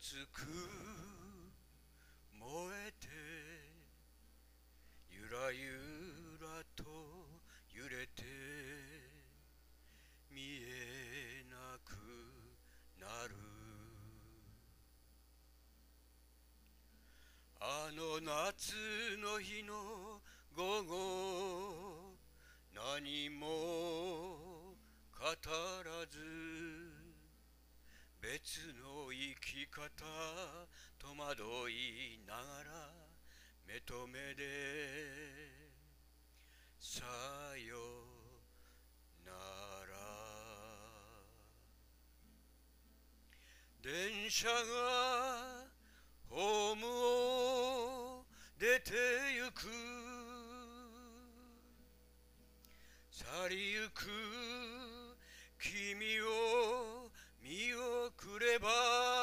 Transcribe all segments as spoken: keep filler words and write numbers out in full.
熱く燃えてゆらゆらと揺れて見えなくなる。あの夏の日の午後、何も語らず別の生き方戸惑いながら目と目でさよなら。電車がホームを出てゆく、去りゆく君を見送れば、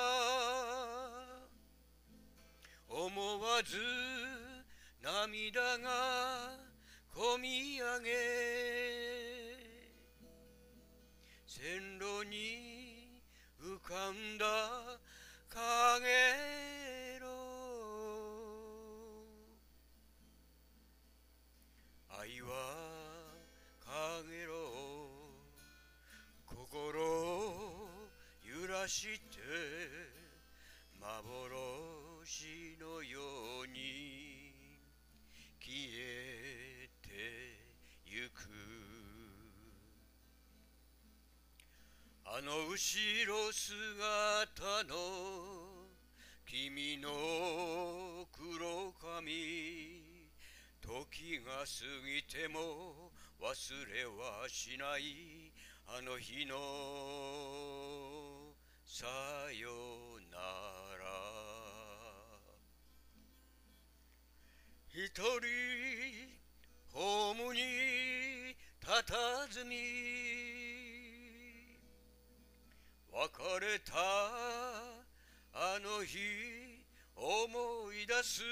思わず涙がこみ上げ、線路に浮かんだかげろう、愛はかげろう、心を揺らして幻のように消えてゆく。あの後ろ姿の君の黒髪、時が過ぎても忘れはしないあの日のさよなら。一人ホームに佇み別れたあの日思い出す、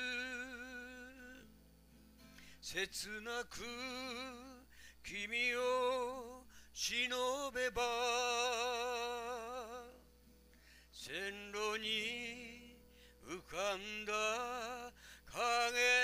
切なく君を忍べば、線路に浮かんだ影